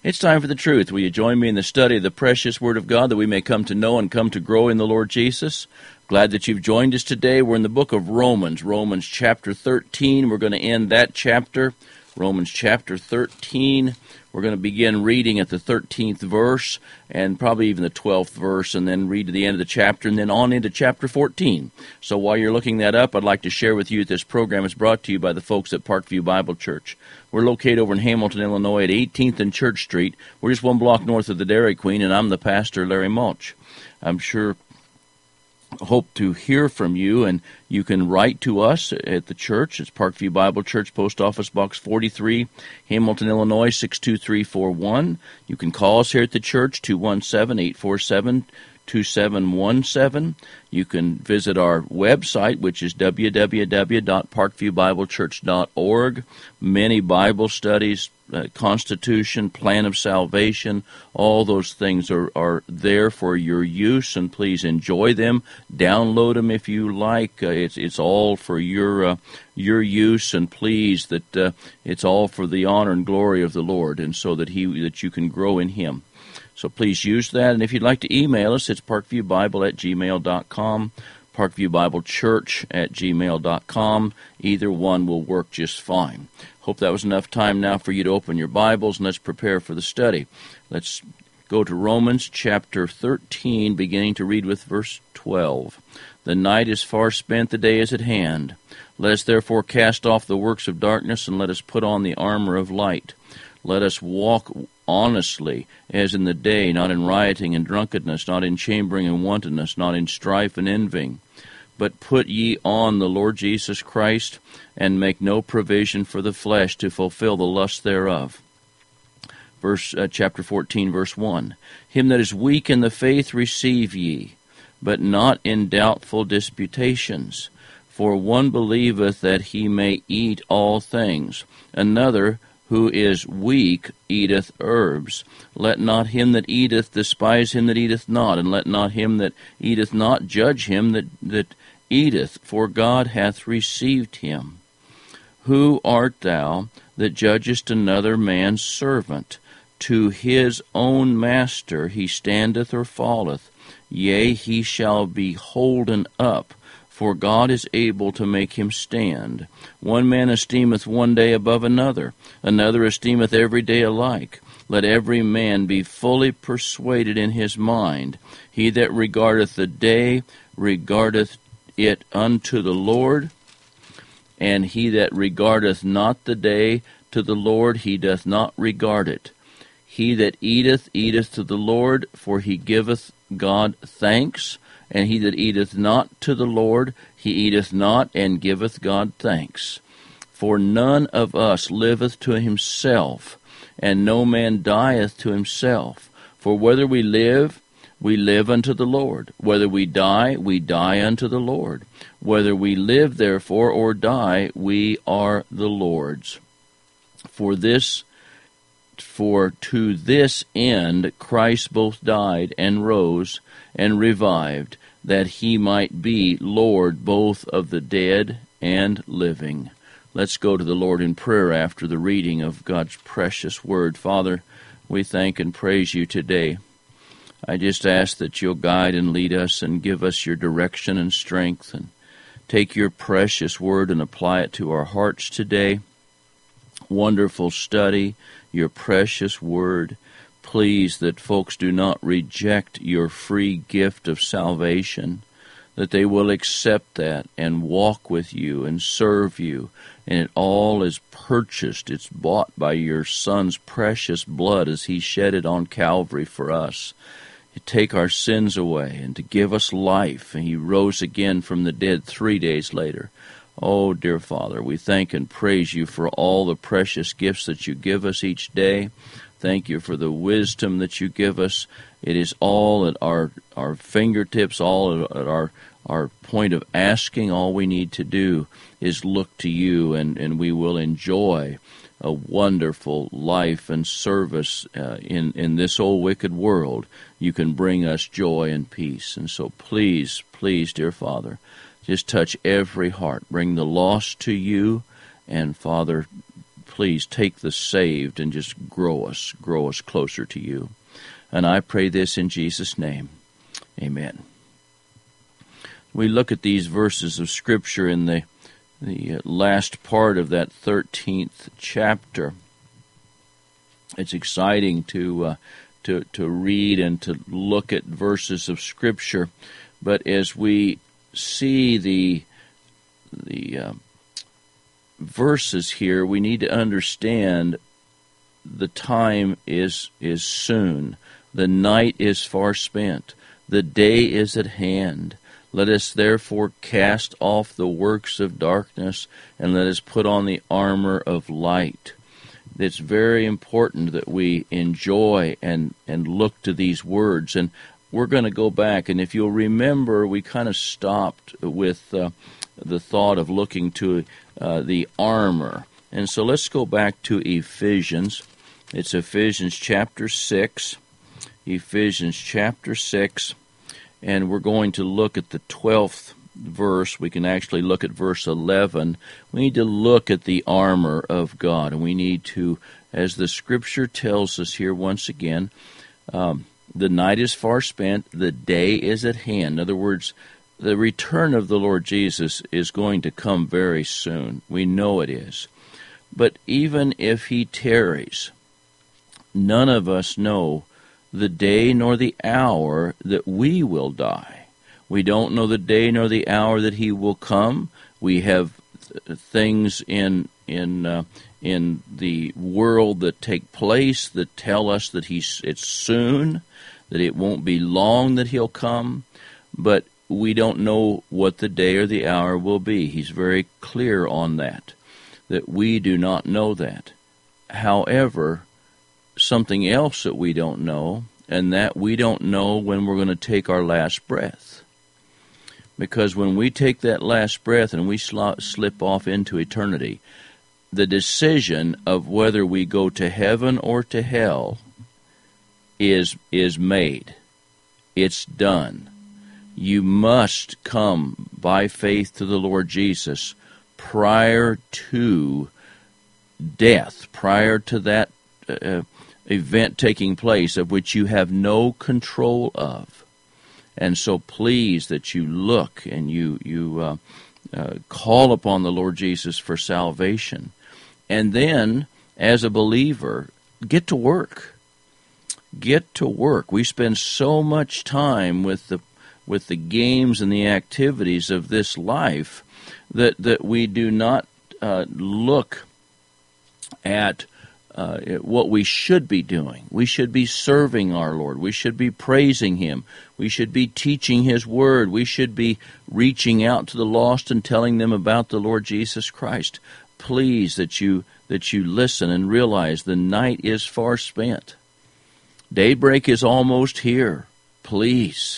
It's time for the truth. Will you join me in the study of the precious Word of God that we may come to know and come to grow in the Lord Jesus? Glad that you've joined us today. We're in the book of Romans, Romans chapter 13. We're going to end that chapter, Romans chapter 13. We're going to begin reading at the 13th verse and probably even the 12th verse, and then read to the end of the chapter and then on into chapter 14. So while you're looking that up, I'd like to share with you that this program is brought to you by the folks at Parkview Bible Church. We're located over in Hamilton, Illinois at 18th and Church Street. We're just one block north of the Dairy Queen, and I'm the pastor, Larry Mulch. I'm sure hope to hear from you, and you can write to us at the church. It's Parkview Bible Church, Post Office Box 43, Hamilton, Illinois 62341. You can call us here at the church, 217-847-2717. You can visit our website, which is www.parkviewbiblechurch.org. Many Bible studies, Constitution, Plan of Salvation, all those things are there for your use, and please enjoy them. Download them if you like. It's all for your use, and please that it's all for the honor and glory of the Lord, and so that you can grow in Him. So please use that, and if you'd like to email us, it's parkviewbible@gmail.com, parkviewbiblechurch@gmail.com. Either one will work just fine. Hope that was enough time now for you to open your Bibles, and let's prepare for the study. Let's go to Romans chapter 13, beginning to read with verse 12. The night is far spent, the day is at hand. Let us therefore cast off the works of darkness, and let us put on the armor of light. Let us walk honestly, as in the day, not in rioting and drunkenness, not in chambering and wantonness, not in strife and envying. But put ye on the Lord Jesus Christ, and make no provision for the flesh to fulfill the lust thereof. Chapter 14, verse 1. Him that is weak in the faith receive ye, but not in doubtful disputations. For one believeth that he may eat all things, another who is weak eateth herbs. Let not him that eateth despise him that eateth not, and let not him that eateth not judge him that eateth, for God hath received him. Who art thou that judgest another man's servant? To his own master he standeth or falleth, yea, he shall be holden up, for God is able to make him stand. One man esteemeth one day above another, another esteemeth every day alike. Let every man be fully persuaded in his mind. He that regardeth the day regardeth it unto the Lord, and he that regardeth not the day to the Lord, he doth not regard it. He that eateth, eateth to the Lord, for he giveth God thanks. And he that eateth not to the Lord, he eateth not, and giveth God thanks. For none of us liveth to himself, and no man dieth to himself. For whether we live unto the Lord. Whether we die unto the Lord. Whether we live, therefore, or die, we are the Lord's. For to this end Christ both died and rose and revived, that he might be Lord both of the dead and living. Let's go to the Lord in prayer after the reading of God's precious word. Father, we thank and praise you today. I just ask that you'll guide and lead us and give us your direction and strength, and take your precious word and apply it to our hearts today. Wonderful study, your precious word. Please that folks do not reject your free gift of salvation, that they will accept that and walk with you and serve you. And it all is purchased. It's bought by your Son's precious blood as he shed it on Calvary for us. To take our sins away and to give us life. And he rose again from the dead 3 days later. Oh, dear Father, we thank and praise you for all the precious gifts that you give us each day. Thank you for the wisdom that you give us. It is all at our fingertips, all at our point of asking. All we need to do is look to you, and we will enjoy a wonderful life and service in this old wicked world. You can bring us joy and peace. And so please, dear Father, just touch every heart. Bring the lost to you. And Father, please take the saved and just grow us closer to you. And I pray this in Jesus' name. Amen. We look at these verses of Scripture in the last part of that 13th chapter. It's exciting to read and to look at verses of Scripture, but as we see the verses here, we need to understand the time is soon. The night is far spent. The day is at hand. Let us therefore cast off the works of darkness, and let us put on the armor of light. It's very important that we enjoy and look to these words. And we're going to go back, and if you'll remember, we kind of stopped with the thought of looking to the armor. And so let's go back to Ephesians. It's Ephesians chapter 6. Ephesians chapter 6. And we're going to look at the 12th verse. We can actually look at verse 11. We need to look at the armor of God. And we need to, as the Scripture tells us here once again, the night is far spent, the day is at hand. In other words, the return of the Lord Jesus is going to come very soon. We know it is. But even if he tarries, none of us know the day nor the hour that we will die. We don't know the day nor the hour that he will come. We have things in the world that take place that tell us that it's soon, that it won't be long that he'll come, but we don't know what the day or the hour will be. He's very clear on that we do not know that. However, something else that we don't know, and that we don't know when we're going to take our last breath. Because when we take that last breath and we slip off into eternity, the decision of whether we go to heaven or to hell is made. It's done. You must come by faith to the Lord Jesus prior to death, prior to that event taking place of which you have no control of. And so please that you look and you call upon the Lord Jesus for salvation. And then, as a believer, get to work. Get to work. We spend so much time with the games and the activities of this life that we do not look at what we should be doing. We should be serving our Lord. We should be praising him. We should be teaching his word. We should be reaching out to the lost and telling them about the Lord Jesus Christ. Please that you listen and realize the night is far spent. Daybreak is almost here. Please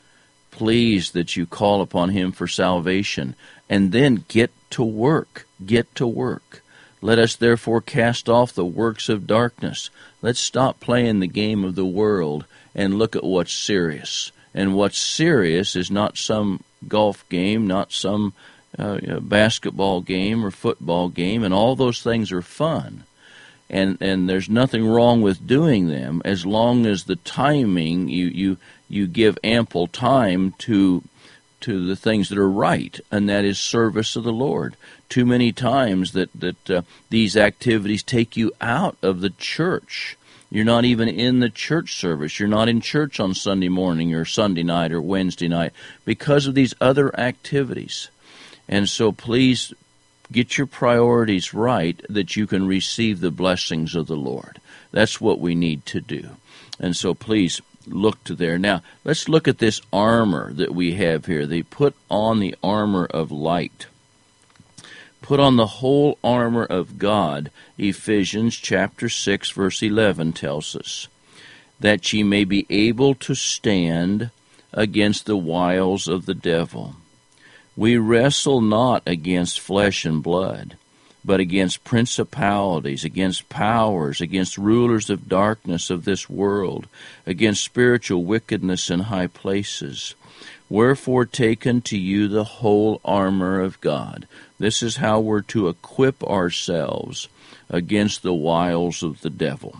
that you call upon him for salvation, and then get to work. Get to work. Let us therefore cast off the works of darkness. Let's stop playing the game of the world and look at what's serious. And what's serious is not some golf game, not some basketball game or football game, and all those things are fun. And there's nothing wrong with doing them as long as the timing, you give ample time to the things that are right, and that is service of the Lord. Too many times that these activities take you out of the church. You're not even in the church service. You're not in church on Sunday morning or Sunday night or Wednesday night because of these other activities. And so please get your priorities right that you can receive the blessings of the Lord. That's what we need to do. And so please look to there. Now, let's look at this armor that we have here. They put on the armor of light. Put on the whole armor of God, Ephesians chapter 6, verse 11 tells us, that ye may be able to stand against the wiles of the devil. We wrestle not against flesh and blood, but against principalities, against powers, against rulers of darkness of this world, against spiritual wickedness in high places. Wherefore take unto you the whole armor of God, This is how we're to equip ourselves against the wiles of the devil.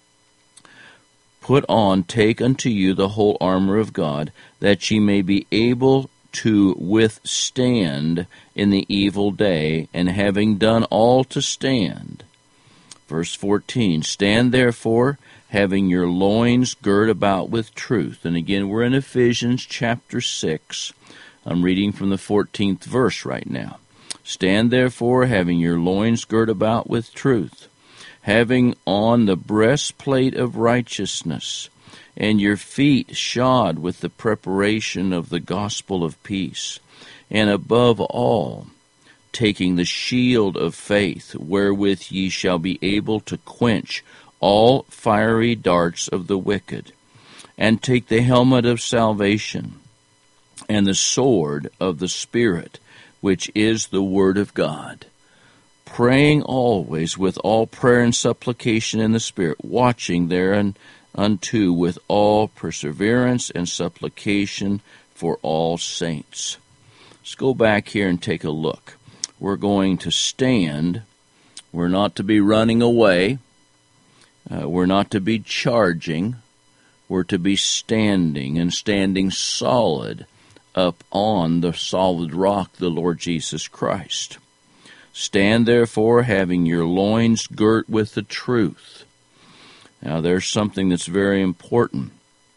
Put on, take unto you the whole armor of God, that ye may be able to withstand in the evil day, and having done all to stand. Verse 14, stand therefore, having your loins girt about with truth. And again, we're in Ephesians chapter 6. I'm reading from the 14th verse right now. Stand therefore, having your loins girt about with truth, having on the breastplate of righteousness, and your feet shod with the preparation of the gospel of peace, and above all, taking the shield of faith, wherewith ye shall be able to quench all fiery darts of the wicked, and take the helmet of salvation, and the sword of the Spirit, which is the word of God, praying always with all prayer and supplication in the Spirit, watching thereunto with all perseverance and supplication for all saints. Let's go back here and take a look. We're going to stand. We're not to be running away. We're not to be charging. We're to be standing, and standing solid up on the solid rock, the Lord Jesus Christ. Stand therefore, having your loins girt with the truth. Now there's something that's very important.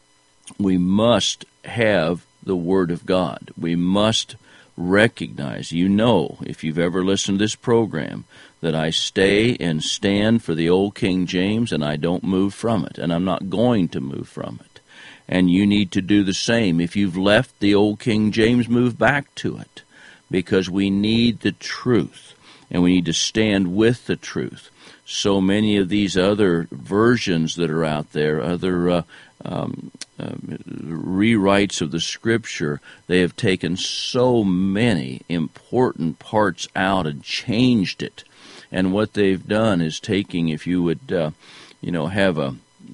We must have the Word of God. We must recognize, if you've ever listened to this program, that I stay and stand for the old King James, and I don't move from it, and I'm not going to move from it. And you need to do the same. If you've left the old King James, move back to it, because we need the truth, and we need to stand with the truth. So many of these other versions that are out there, other rewrites of the Scripture, they have taken so many important parts out and changed it. And what they've done is taking, if you would, have a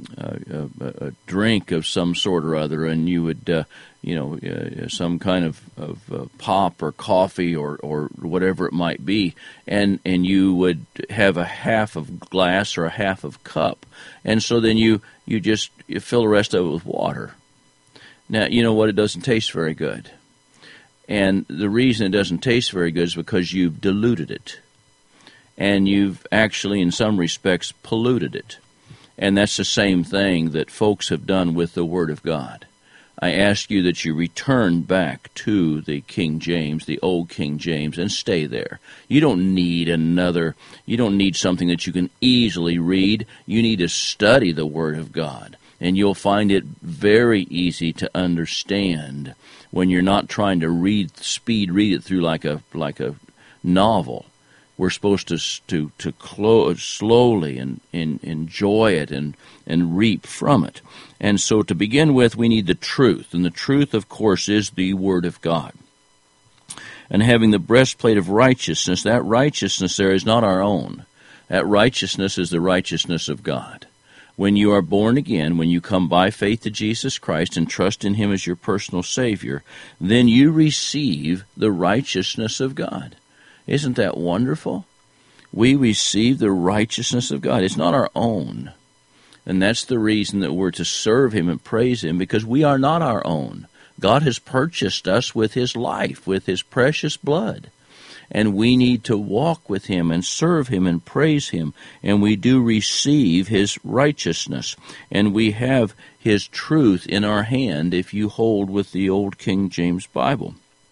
drink of some sort or other, and you would, some kind of pop or coffee or whatever it might be, and you would have a half of glass or a half of cup, and so then you fill the rest of it with water. Now, you know what? It doesn't taste very good. And the reason it doesn't taste very good is because you've diluted it. And you've actually, in some respects, polluted it. And that's the same thing that folks have done with the Word of God. I ask you that you return back to the King James, the old King James, and stay there. You don't need something that you can easily read. You need to study the Word of God. And you'll find it very easy to understand when you're not trying to read it through like a novel. We're supposed to close slowly and enjoy it and reap from it. And so to begin with, we need the truth. And the truth, of course, is the Word of God. And having the breastplate of righteousness, that righteousness there is not our own. That righteousness is the righteousness of God. When you are born again, when you come by faith to Jesus Christ and trust in Him as your personal Savior, then you receive the righteousness of God. Isn't that wonderful? We receive the righteousness of God. It's not our own. And that's the reason that we're to serve Him and praise Him, because we are not our own. God has purchased us with His life, with His precious blood. And we need to walk with Him and serve Him and praise Him. And we do receive His righteousness. And we have His truth in our hand if you hold with the old King James Bible.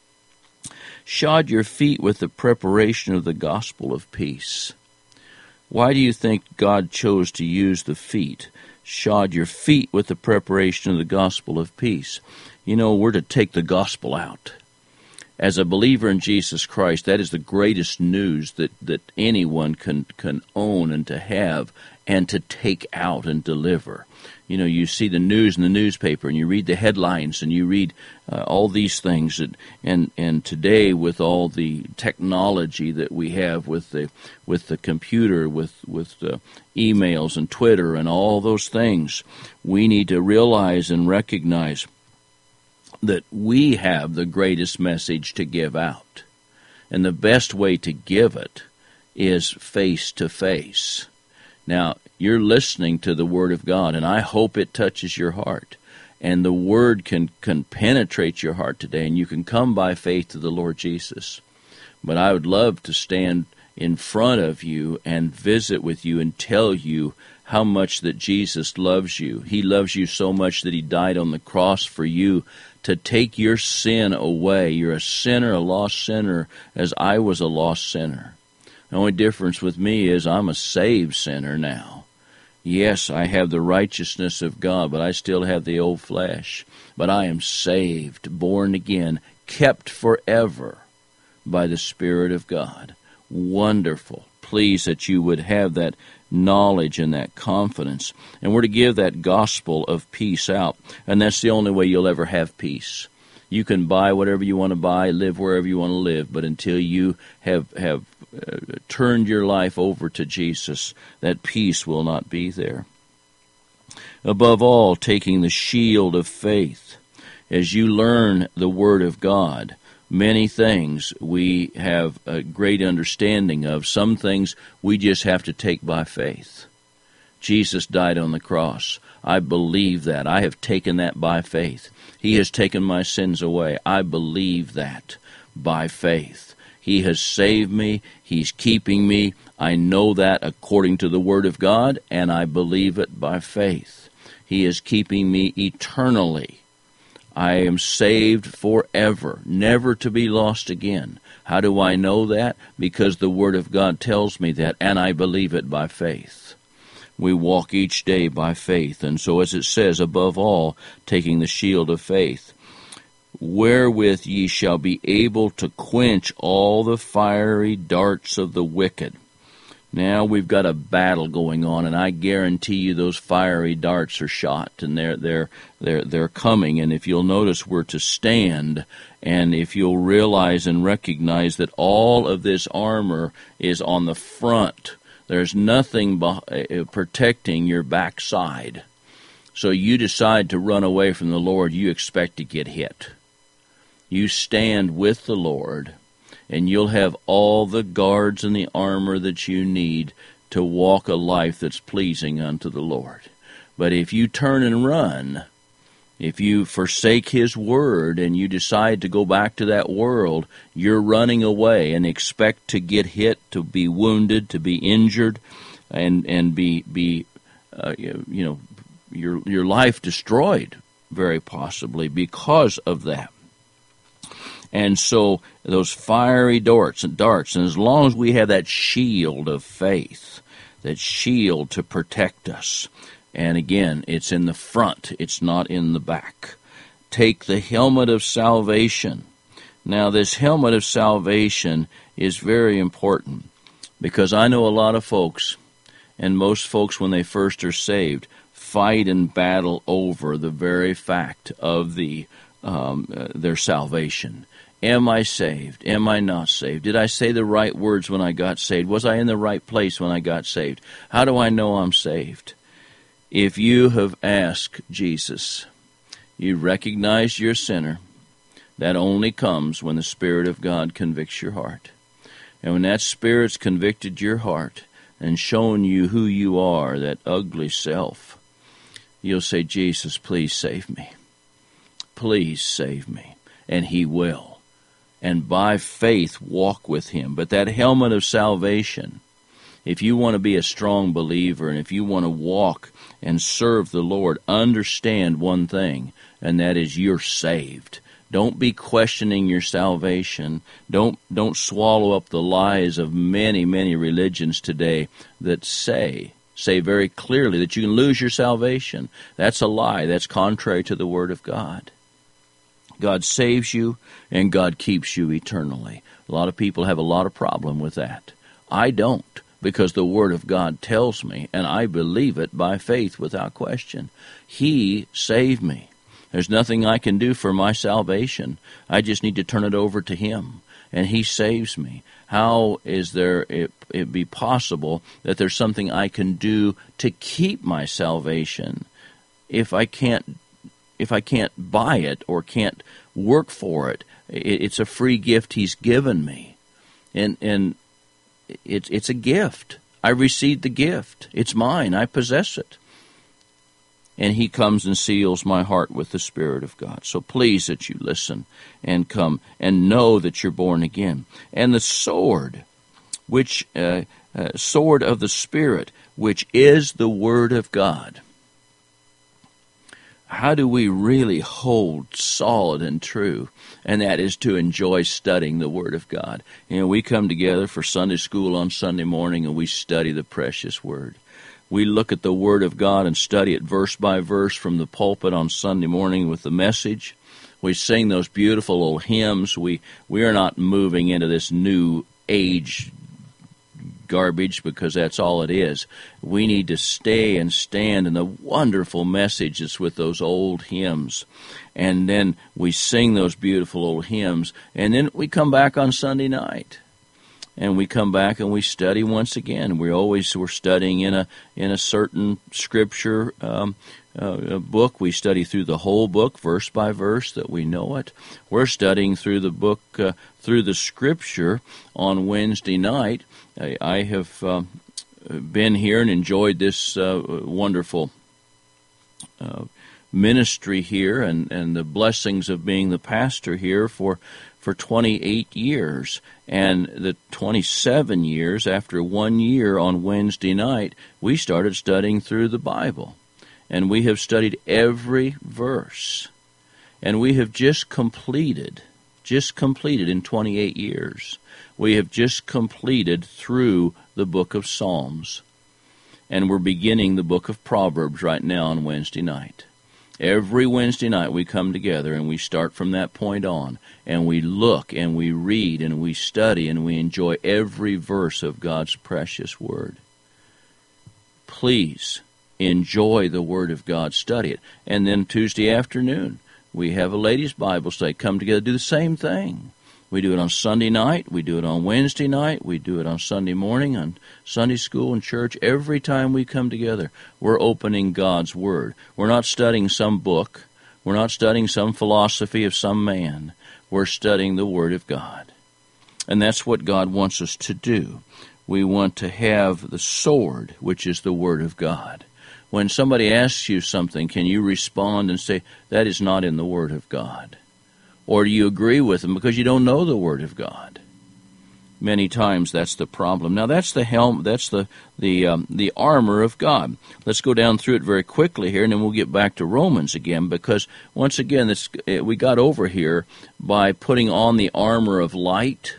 Shod your feet with the preparation of the gospel of peace. Why do you think God chose to use the feet? Shod your feet with the preparation of the gospel of peace. We're to take the gospel out. As a believer in Jesus Christ, that is the greatest news that anyone can own and to have and to take out and deliver. You see the news in the newspaper, and you read the headlines, and you read all these things. And today, with all the technology that we have with the computer, with the emails and Twitter and all those things, we need to realize and recognize that we have the greatest message to give out. And the best way to give it is face to face. Now, you're listening to the Word of God, and I hope it touches your heart. And the Word can penetrate your heart today, and you can come by faith to the Lord Jesus. But I would love to stand in front of you and visit with you and tell you how much that Jesus loves you. He loves you so much that He died on the cross for you to take your sin away. You're a sinner, a lost sinner, as I was a lost sinner. The only difference with me is I'm a saved sinner now. Yes, I have the righteousness of God, but I still have the old flesh. But I am saved, born again, kept forever by the Spirit of God. Wonderful. Please that you would have that knowledge and that confidence. And we're to give that gospel of peace out. And that's the only way you'll ever have peace. You can buy whatever you want to buy, live wherever you want to live, but until you have turned your life over to Jesus, that peace will not be there. Above all, taking the shield of faith. As you learn the Word of God, many things we have a great understanding of. Some things we just have to take by faith. Jesus died on the cross. I believe that. I have taken that by faith. He has taken my sins away. I believe that by faith. He has saved me. He's keeping me. I know that according to the Word of God, and I believe it by faith. He is keeping me eternally. I am saved forever, never to be lost again. How do I know that? Because the Word of God tells me that, and I believe it by faith. We walk each day by faith, and so as it says, above all, taking the shield of faith, wherewith ye shall be able to quench all the fiery darts of the wicked. Now we've got a battle going on, and I guarantee you those fiery darts are shot, and they're coming. And if you'll notice, we're to stand, and if you'll realize and recognize that all of this armor is on the front, there's nothing protecting your backside. So you decide to run away from the Lord, you expect to get hit. You stand with the Lord, and you'll have all the guards and the armor that you need to walk a life that's pleasing unto the Lord. But if you turn and run, if you forsake His Word and you decide to go back to that world, you're running away and expect to get hit, to be wounded, to be injured, and be your life destroyed, very possibly, because of that. And so those fiery darts, and as long as we have that shield of faith, that shield to protect us, and again, it's in the front, it's not in the back. Take the helmet of salvation. Now, this helmet of salvation is very important, because I know a lot of folks, and most folks when they first are saved, fight and battle over the very fact of their salvation. Am I saved? Am I not saved? Did I say the right words when I got saved? Was I in the right place when I got saved? How do I know I'm saved? If you have asked Jesus, you recognize you're a sinner, that only comes when the Spirit of God convicts your heart. And when that Spirit's convicted your heart and shown you who you are, that ugly self, you'll say, Jesus, please save me. Please save me. And He will. And by faith walk with Him. But that helmet of salvation, if you want to be a strong believer and if you want to walk and serve the Lord, understand one thing, and that is you're saved. Don't be questioning your salvation. Don't swallow up the lies of many, many religions today that say very clearly that you can lose your salvation. That's a lie. That's contrary to the Word of God. God saves you, and God keeps you eternally. A lot of people have a lot of problem with that. I don't, because the Word of God tells me, and I believe it by faith without question. He saved me. There's nothing I can do for my salvation. I just need to turn it over to Him, and He saves me. How is there it be possible that there's something I can do to keep my salvation if I can't buy it or can't work for it? It's a free gift He's given me. And it's a gift. I received the gift. It's mine. I possess it. And he comes and seals my heart with the Spirit of God. So please that you listen and come and know that you're born again. And the sword, which sword of the Spirit, which is the Word of God. How do we really hold solid and true? And that is to enjoy studying the Word of God. You know, we come together for Sunday school on Sunday morning and we study the precious Word. We look at the Word of God and study it verse by verse from the pulpit on Sunday morning with the message. We sing those beautiful old hymns. We are not moving into this new age garbage because that's all it is. We need to stay and stand in the wonderful messages with those old hymns. And then we sing those beautiful old hymns. And then we come back on Sunday night. And we come back and we study once again. We're studying in a certain scripture book. We study through the whole book, verse by verse, that we know it. We're studying through the book, through the scripture on Wednesday night. I have been here and enjoyed this wonderful ministry here and the blessings of being the pastor here for 28 years. And the 27 years, after 1 year on Wednesday night, we started studying through the Bible. And we have studied every verse. And we have just completed in 28 years, we have just completed through the book of Psalms. And we're beginning the book of Proverbs right now on Wednesday night. Every Wednesday night we come together and we start from that point on, and we look and we read and we study and we enjoy every verse of God's precious Word. Please enjoy the Word of God, study it. And then Tuesday afternoon we have a ladies' Bible study. Come together, do the same thing. We do it on Sunday night, we do it on Wednesday night, we do it on Sunday morning, on Sunday school and church. Every time we come together, we're opening God's Word. We're not studying some book. We're not studying some philosophy of some man. We're studying the Word of God. And that's what God wants us to do. We want to have the sword, which is the Word of God. When somebody asks you something, can you respond and say, that is not in the Word of God? Or do you agree with them because you don't know the Word of God? Many times that's the problem. Now that's the helm. That's the armor of God. Let's go down through it very quickly here, and then we'll get back to Romans again. Because once again, we got over here by putting on the armor of light.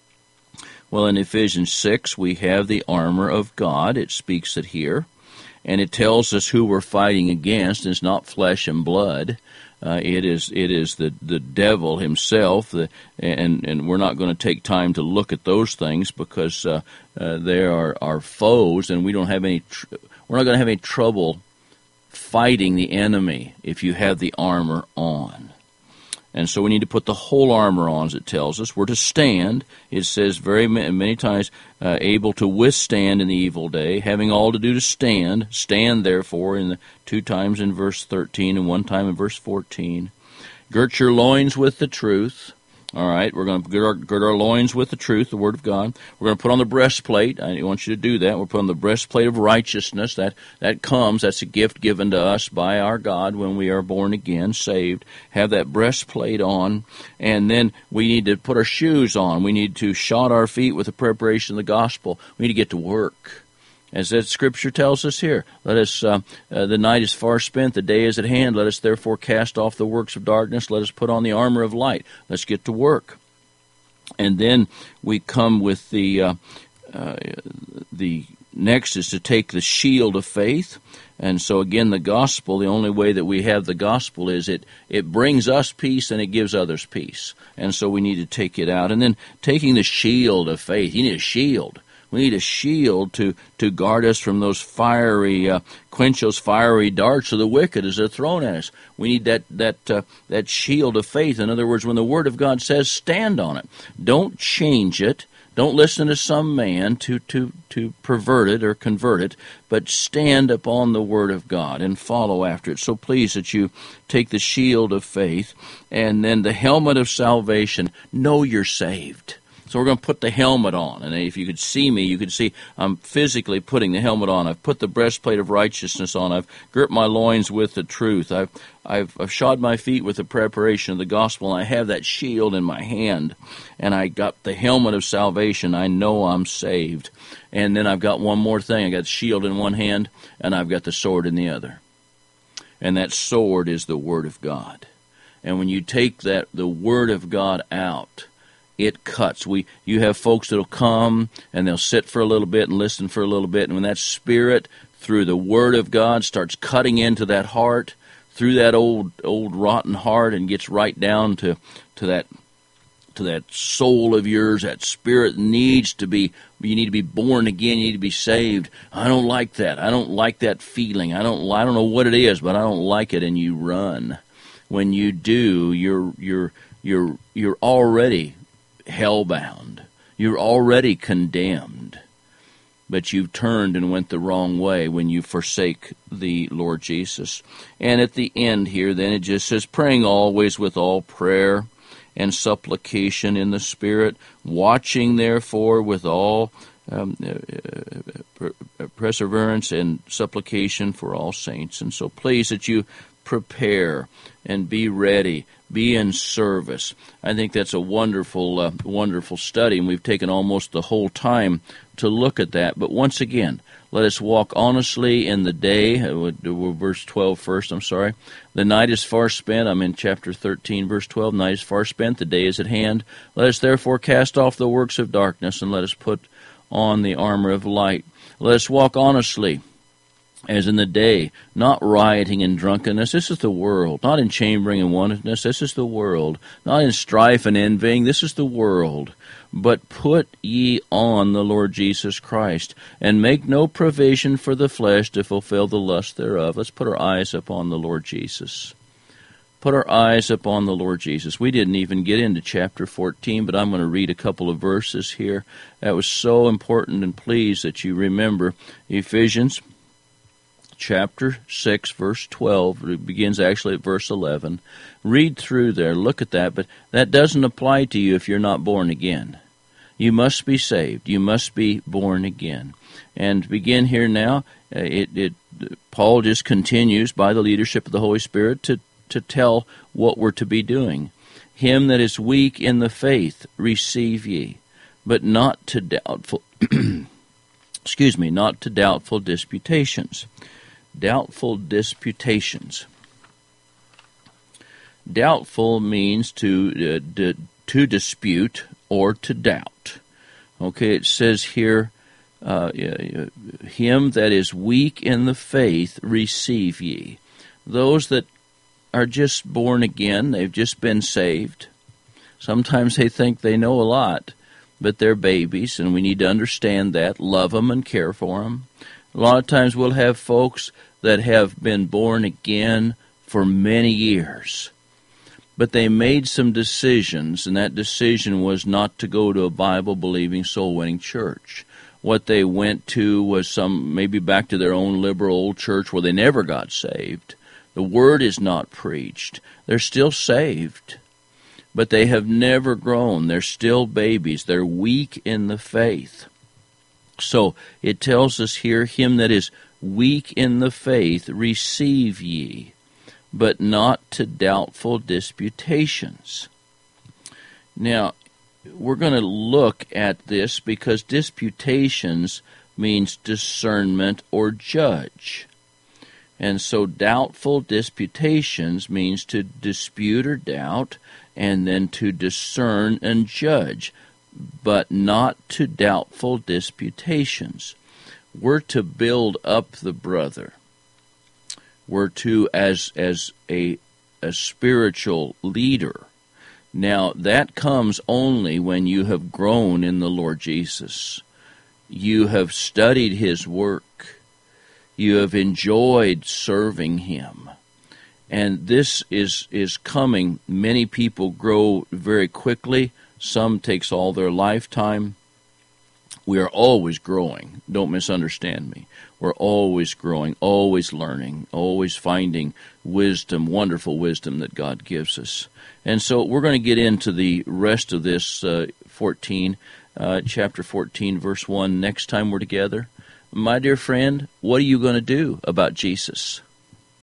Well, in Ephesians 6, we have the armor of God. It speaks it here, and it tells us who we're fighting against. It's not flesh and blood. It is the devil himself, and we're not going to take time to look at those things because they are our foes, and we're not going to have any trouble fighting the enemy if you have the armor on. And so we need to put the whole armor on, as it tells us. We're to stand. It says very many times, able to withstand in the evil day, having all to do to stand. Stand, therefore, in the 2 times in verse 13 and 1 time in verse 14. Girt your loins with the truth. All right, we're going to gird our loins with the truth, the Word of God. We're going to put on the breastplate. I want you to do that. We're putting on the breastplate of righteousness. That's a gift given to us by our God when we are born again, saved. Have that breastplate on. And then we need to put our shoes on. We need to shod our feet with the preparation of the gospel. We need to get to work. As that Scripture tells us here, let us. The night is far spent, the day is at hand. Let us therefore cast off the works of darkness. Let us put on the armor of light. Let's get to work. And then we come with the next is to take the shield of faith. And so again, the gospel, the only way that we have the gospel is it brings us peace and it gives others peace. And so we need to take it out. And then taking the shield of faith. You need a shield. We need a shield to guard us from those quench those fiery darts of the wicked as they're thrown at us. We need that shield of faith. In other words, when the Word of God says, stand on it. Don't change it. Don't listen to some man to pervert it or convert it, but stand upon the Word of God and follow after it. So please that you take the shield of faith and then the helmet of salvation. Know you're saved. So we're going to put the helmet on. And if you could see me, you could see I'm physically putting the helmet on. I've put the breastplate of righteousness on. I've gripped my loins with the truth. I've shod my feet with the preparation of the gospel. And I have that shield in my hand. And I got the helmet of salvation. I know I'm saved. And then I've got one more thing. I got the shield in one hand, and I've got the sword in the other. And that sword is the Word of God. And when you take the Word of God out, it cuts. You have folks that'll come and they'll sit for a little bit and listen for a little bit, and when that Spirit through the Word of God starts cutting into that heart, through that old rotten heart, and gets right down to that soul of yours, that spirit needs to be. You need to be born again. You need to be saved. I don't like that. I don't like that feeling. I don't know what it is, but I don't like it, and you run. When you do, you're already hellbound. You're already condemned. But you've turned and went the wrong way when you forsake the Lord Jesus. And at the end here, then, it just says, praying always with all prayer and supplication in the Spirit, watching therefore with all perseverance and supplication for all saints. And so please that you prepare and be ready, be in service. I think that's a wonderful, wonderful study, and we've taken almost the whole time to look at that. But once again, let us walk honestly in the day. Verse 12 first, I'm sorry. The night is far spent. I'm in chapter 13, verse 12. Night is far spent. The day is at hand. Let us therefore cast off the works of darkness, and let us put on the armor of light. Let us walk honestly as in the day, not rioting and drunkenness. This is the world. Not in chambering and wantonness. This is the world. Not in strife and envying. This is the world. But put ye on the Lord Jesus Christ, and make no provision for the flesh to fulfill the lust thereof. Let's put our eyes upon the Lord Jesus. Put our eyes upon the Lord Jesus. We didn't even get into chapter 14, but I'm going to read a couple of verses here. That was so important, and please that you remember Ephesians chapter 6, verse 12. It begins actually at verse 11. Read through there, look at that, but that doesn't apply to you if you're not born again. You must be saved. You must be born again. And begin here now, Paul just continues by the leadership of the Holy Spirit to tell what we're to be doing. Him that is weak in the faith receive ye, but not to doubtful not to doubtful disputations. Doubtful disputations. Doubtful means to dispute or to doubt. Okay, it says here, him that is weak in the faith receive ye. Those that are just born again, they've just been saved. Sometimes they think they know a lot, but they're babies, and we need to understand that, love them and care for them. A lot of times we'll have folks that have been born again for many years, but they made some decisions, and that decision was not to go to a Bible-believing, soul-winning church. What they went to was maybe back to their own liberal old church where they never got saved. The Word is not preached. They're still saved, but they have never grown. They're still babies. They're weak in the faith. So it tells us here, him that is weak in the faith receive ye, but not to doubtful disputations. Now, we're going to look at this because disputations means discernment or judge. And so doubtful disputations means to dispute or doubt, and then to discern and judge, but not to doubtful disputations. We're to build up the brother. We're to, as a spiritual leader. Now, that comes only when you have grown in the Lord Jesus. You have studied His work. You have enjoyed serving Him. And this is coming. Many people grow very quickly. Some takes all their lifetime. We are always growing. Don't misunderstand me. We're always growing, always learning, always finding wisdom, wonderful wisdom that God gives us. And so we're going to get into the rest of this chapter 14, verse 1, next time we're together. My dear friend, what are you going to do about Jesus?